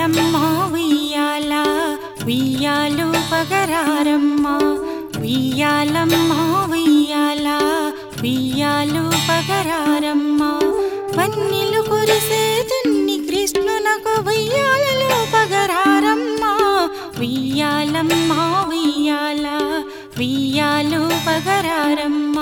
ఉయ్యాలమ్మ ఉయ్యాల ఉయ్యాలు పగరారమ్మ ఉయ్యాలమ్మ ఉయ్యాల ఉయ్యాలు పగరారమ్మ వన్నెలు కురిసే చిన్ని కృష్ణునకు ఉయ్యాలలో పగరారమ్మ ఉయ్యాలమ్మ ఉయ్యాల ఉయ్యాలు పగరారమ్మ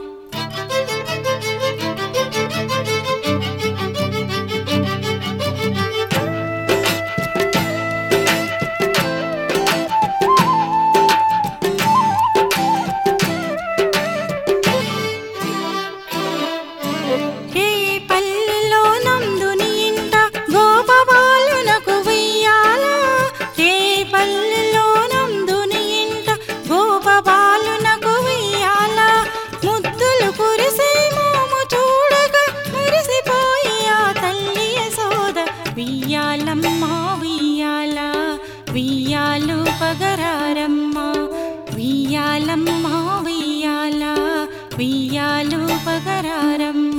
ఉయ్యాలమ్మ ఉయ్యాల ఉయ్యాలు పగరారమ్మ ఉయ్యాలమ్మ ఉయ్యాల ఉయ్యాలు పగరారమ్మ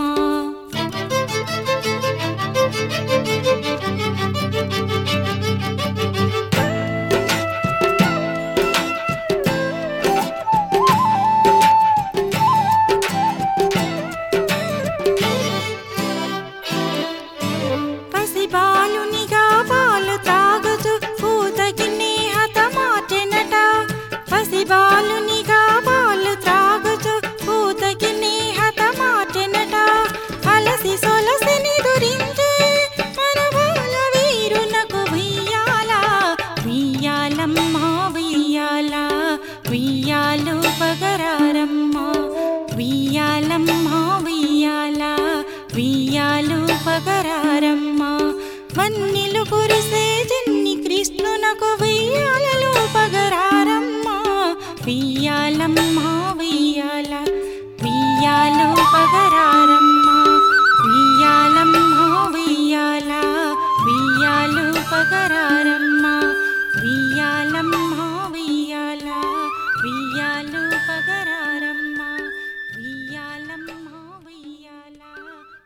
బాలునిగా పాలు త్రాగుచు పూతగిన్ని హతమార్చెనట పసిబాలునిగా పాలు త్రాగుచు పూతగిన్ని హతమార్చెనట అలసి సొలసిని దురించే మరవాల వీరునకు ఉయ్యాల ఉయ్యాలమ్మ ఉయ్యాల ఉయ్యాలు పగరారమ్మ ఉయ్యాలమ్మ ఉయ్యాల ఉయ్యాలు పగరారమ్మ వన్నెలు కురిసే చిన్ని కృష్ణునకు ఉయ్యాలలో పగరారమ్మ ఉయ్యాలమ్మ ఉయ్యాల ఉయ్యాలు పగరారమ్మ ఉయ్యాలమ్మ ఉయ్యాల ఉయ్యాలు పగరారమ్మ ఉయ్యాలమ్మ ఉయ్యాల ఉయ్యాలు పగరారమ్మ